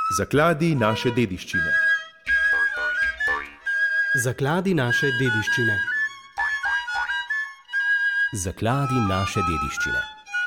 Zakladi naše dediščine. Zakladi naše dediščine. Zakladi naše dediščine.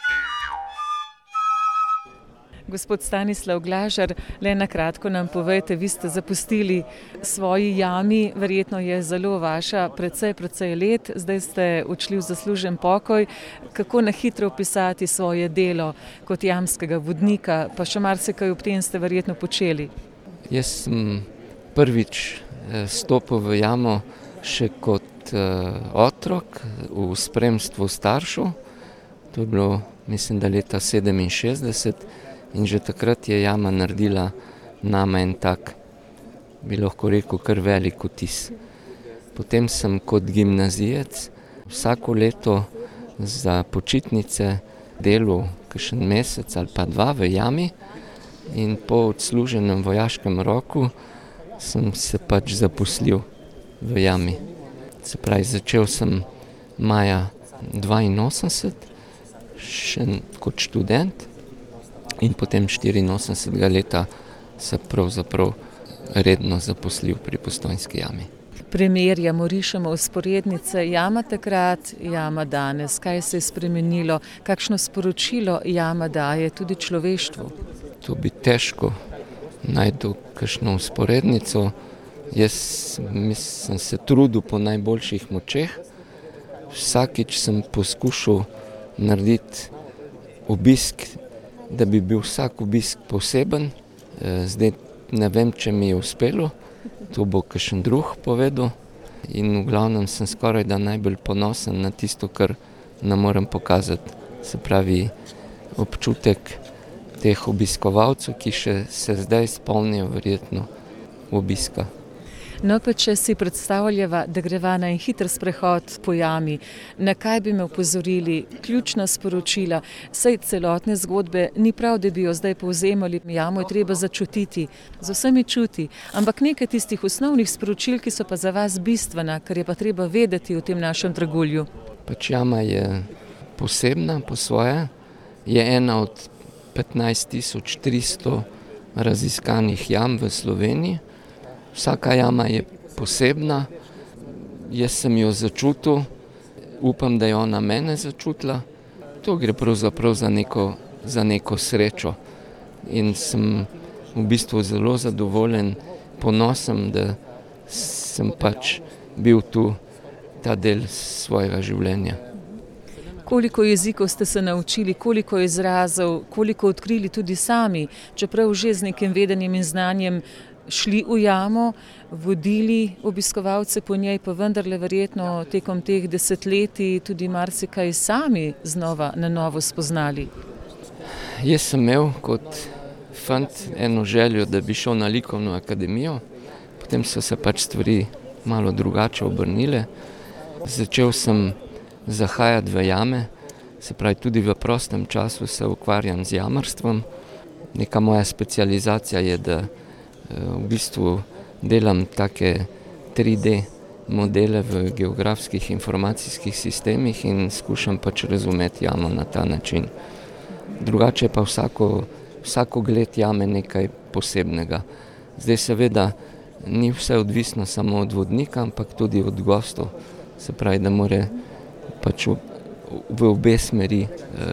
Gospod Stanislav Glažar, le na kratko nam povejte, vi ste zapustili svoji jami, verjetno je zelo vaša, precej let, zdaj ste odšli v zaslužen pokoj. Kako na hitro opisati svoje delo kot jamskega vodnika, pa še marsikaj ob tem ste verjetno počeli? Jaz sem prvič stopil v jamo še kot otrok v spremstvu staršev. To je bilo, mislim, da leta 1967. In že takrat je jama naredila nama en tak, bi lahko rekel, kar velik vtis. Potem sem kot gimnazijec vsako leto za počitnice delal kakšen mesec ali pa dva v jami in po odsluženem vojaškem roku sem se pač zaposlil v jami. Se pravi, začel sem maja 1982, še kot študent. In potem 84 leta se pravzaprav redno zaposlil pri Postojnski jami. Primerjamo, rišemo vzporednice, jama takrat, jama danes. Kaj se je spremenilo? Kakšno sporočilo jama daje tudi človeštvu? To bi težko najdu kakšno vzporednico. Jaz sem se trudil po najboljših močeh. Vsakič sem poskušal narediti obisk, da bi bil vsak obisk poseben. Zdaj ne vem, če mi je uspelo, to bo kakšen drug povedal. In v glavnem sem skoraj da najbolj ponosen na tisto, kar ne morem pokazati. Se pravi, občutek teh obiskovalcev, ki še se zdaj spomnijo verjetno obiska. No, pa če si predstavljava, da greva na en hiter sprehod po jami, na kaj bi me opozorili, ključna sporočila, saj celotne zgodbe, ni prav, da bi jo zdaj povzemali, jamo je treba začutiti, z vsemi čuti, ampak nekaj tistih osnovnih sporočil, ki so pa za vas bistvena, kar je pa treba vedeti v tem našem dragulju. Pač jama je posebna po svoje, je ena od 15.300 raziskanih jam v Sloveniji. Vsaka jama je posebna, jaz sem jo začutil, upam, da je ona mene začutila. To gre pravzaprav za neko srečo in sem v bistvu zelo zadovoljen, ponosen, da sem pač bil tu ta del svojega življenja. Koliko jezikov ste se naučili, koliko izrazov, koliko odkrili tudi sami, čeprav že z nekim vedenjem in znanjem šli v jamo, vodili obiskovalce po njej, pa vendarle verjetno tekom teh desetletij tudi marsikaj sami znova na novo spoznali. Jaz sem imel kot fant eno željo, da bi šel na likovno akademijo, potem so se pač stvari malo drugače obrnile. Začel sem zahajati v jame, se pravi tudi v prostem času se ukvarjam z jamarstvom. Neka moja specializacija je, da v bistvu delam take 3D modele v geografskih informacijskih sistemih in skušam pač razumeti jamo na ta način. Drugače pa vsako gled jame nekaj posebnega. Zdaj seveda ni vse odvisno samo od vodnika, ampak tudi od gostov. Se pravi, da more pač v obe smeri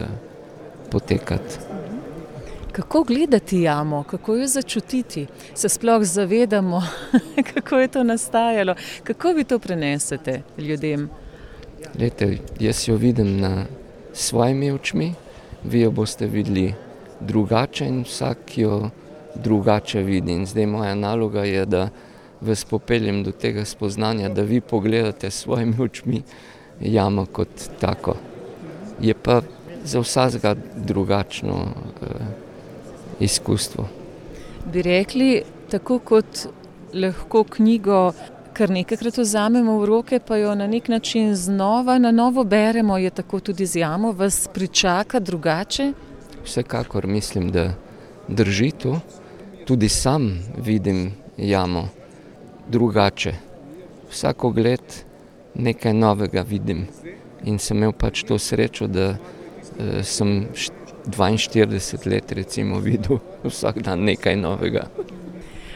potekati. Kako gledati jamo, kako jo začutiti? Se sploh zavedamo, kako je to nastajalo? Kako vi to prenesete ljudem? Glejte, jaz jo vidim na svojimi očmi, vi jo boste videli drugače in vsak jo drugače vidi. In zdaj moja naloga je, da vas popeljem do tega spoznanja, da vi pogledate s svojimi očmi jamo kot tako. Je pa za vsakega drugačno izkustvo. Bi rekli, tako kot lahko knjigo kar nekajkrat vzamemo v roke, pa jo na nek način znova na novo beremo, je tako tudi z jamo, vas pričaka drugače? Vsekakor mislim, da drži to. Tudi sam vidim jamo drugače. Vsako gled nekaj novega vidim in sem imel pač to srečo, da sem 42 let recimo videl vsak dan nekaj novega.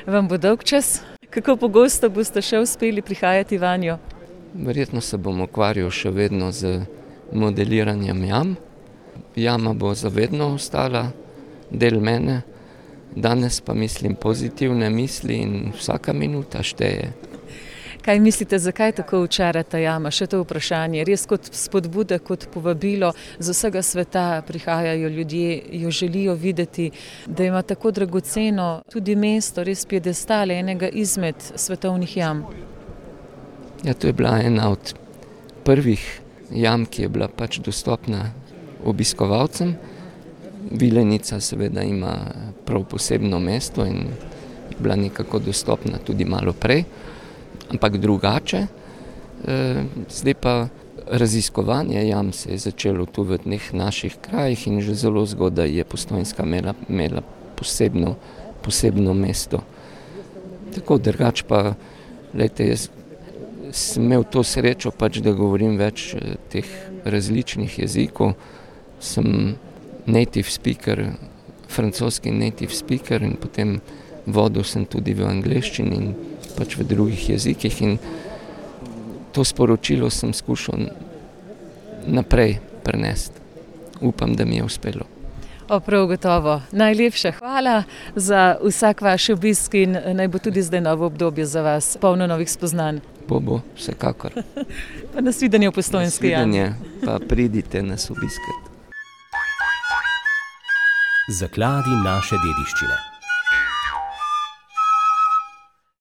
Vam bo dolg čas? Kako pogosto boste še uspeli prihajati vanjo? Verjetno se bom ukvarjal še vedno z modeliranjem jam. Jama bo zavedno ostala del mene, danes pa mislim pozitivne misli in vsaka minuta šteje. Kaj mislite, zakaj tako očara ta jama? Še to vprašanje, res kot spodbuda, kot povabilo, z vsega sveta prihajajo ljudje, jo želijo videti, da ima tako dragoceno tudi mesto, res piedestal enega izmed svetovnih jam. Ja, to je bila ena od prvih jam, ki je bila pač dostopna obiskovalcem. Vilenica seveda ima prav posebno mesto in je bila nekako dostopna tudi malo prej, ampak drugače. Zdaj pa raziskovanje jam se je začelo tu v teh naših krajih in že zelo zgodaj je Postojnska imela posebno mesto. Tako drugač pa, glejte, jaz sem imel to srečo pač, da govorim več teh različnih jezikov. Sem native speaker, francoski native speaker in potem vodil sem tudi v angleščini in pač v drugih jezikih in to sporočilo sem skušal naprej prenesti. Upam, da mi je uspelo. Prav gotovo. Najlepša hvala za vsak vaš obisk in naj bo tudi zdaj novo obdobje za vas, polno novih spoznanj. Bo, vsekakor. Pa nasvidenje v Postojnski jami. Nasvidenje, pa pridite nas obiskati. Zakladi naše dediščine.